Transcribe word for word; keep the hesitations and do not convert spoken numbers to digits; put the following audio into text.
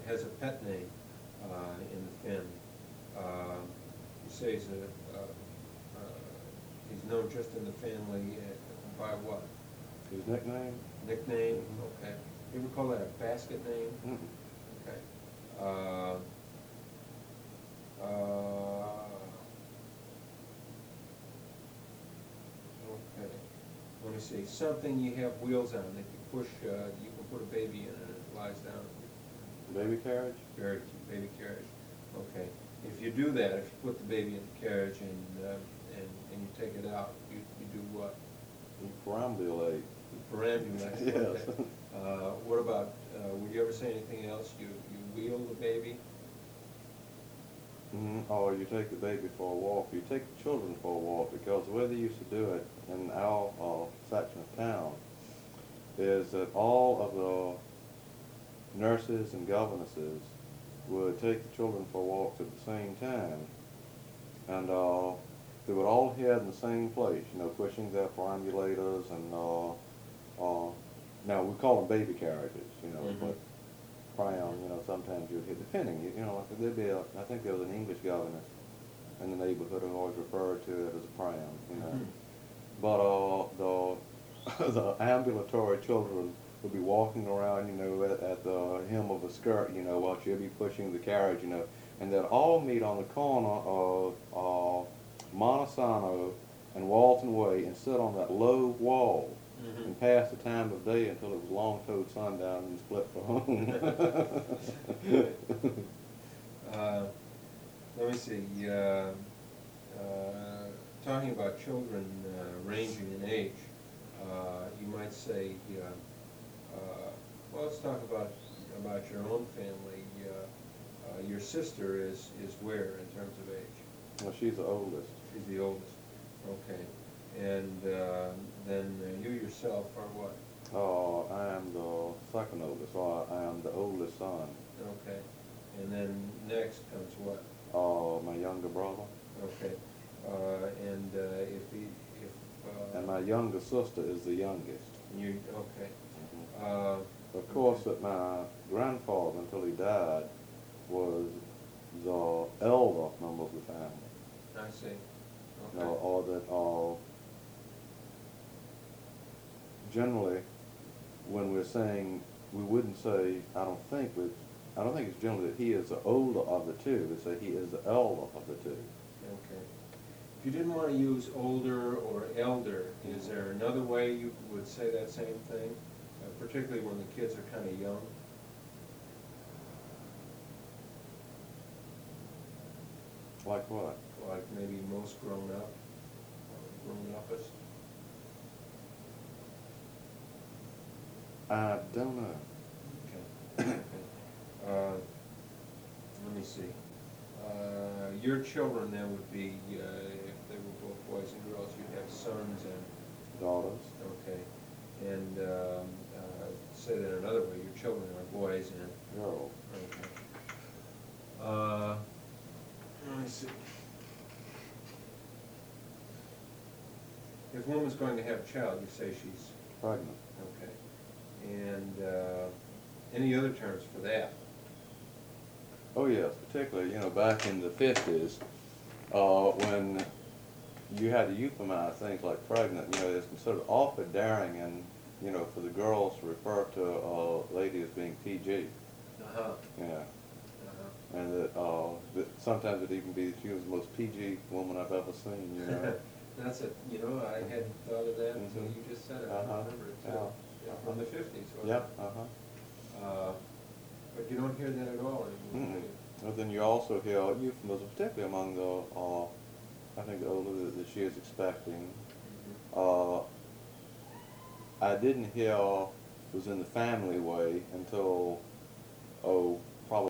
has a pet name uh, in the family. Uh, you say he's a, uh, uh, he's known just in the family uh, by what? His nickname? Nickname? Mhm. Okay. You ever call that a basket name? Mm-mm. Okay. Uh, uh, okay. Let me see. Something you have wheels on that you push, uh, you can put a baby in and it lies down. Baby carriage? Carriage, baby carriage. Okay. If you do that, if you put the baby in the carriage and, uh, and, and you take it out, you, you do what? You perambulate. You perambulate. Yes. Okay. Uh, what about, uh, would you ever say anything else? You, you wheel the baby? Mm-hmm. Or you take the baby for a walk. You take the children for a walk, because the way they used to do it in our uh, section of town is that all of the nurses and governesses would take the children for walks at the same time, and uh, they would all head in the same place, you know, pushing their perambulators and, uh, uh, now we call them baby carriages, you know, Mhm. but pram, you know, sometimes you'd hit, depending, you, you know, like there'd be a, I think there was an English governess in the neighborhood who always referred to it as a pram, you know. Mhm. But uh, the, the ambulatory children would be walking around, you know, at, at the hem of a skirt, you know, while she'd be pushing the carriage, you know, and they'd all meet on the corner of uh, Montesano and Walton Way and sit on that low wall Mhm. and pass the time of day until it was long-toed sundown and split for home. Uh, let me see. Uh, uh, talking about children uh, ranging in age, uh, you might say, uh, uh, well, let's talk about about your own family. Uh, uh, your sister is is where in terms of age? Well, she's the oldest. She's the oldest. Okay. And uh, then uh, you yourself are what? Oh, I am the second oldest, so I, I am the oldest son. Okay. And then next comes what? Uh, my younger brother. Okay. Uh, and uh, if he, if uh, And my younger sister is the youngest. you okay. Mhm. Uh, Of course, that my grandfather, until he died, was the elder member of the family. I see. You Okay. know, or that uh, generally, when we're saying, we wouldn't say, I don't think, we, I don't think it's generally that he is the older of the two. We say he is the elder of the two. Okay. If you didn't want to use older or elder, is there another way you would say that same thing, uh, particularly when the kids are kind of young? Like what? Like maybe most grown up, or grown uppest? I don't know. Okay. Okay. Uh, let me see. Uh, your children then would be, uh, if they were both boys and girls, you'd have sons and, Daughters. okay. And um, uh, say that another way, your children are boys and, Girls. okay. Uh, let me see. If a woman's going to have a child, you say she's, Pregnant. okay. And uh, any other terms for that? Oh yes, particularly, you know, back in the fifties, uh, when you had to euphemize things like pregnant, you know, it's considered awfully daring, and, you know, for the girls to refer to a lady as being P G. Uh-huh. Yeah. Uh-huh. And that, uh, that sometimes it'd even be that she was the most P G woman I've ever seen, you know. That's it, you know, I hadn't thought of that until Mhm. you just said it, I Uh-huh. remember it too. Yeah. Yeah, from the fifties, wasn't Yep, it? uh-huh. Uh, But you don't hear that at all anymore, do Mm-mm. you? Well, then you also hear euphemism, particularly among the, uh, I think the older that, that she is expecting. Uh, I didn't hear it was in the family way until, oh,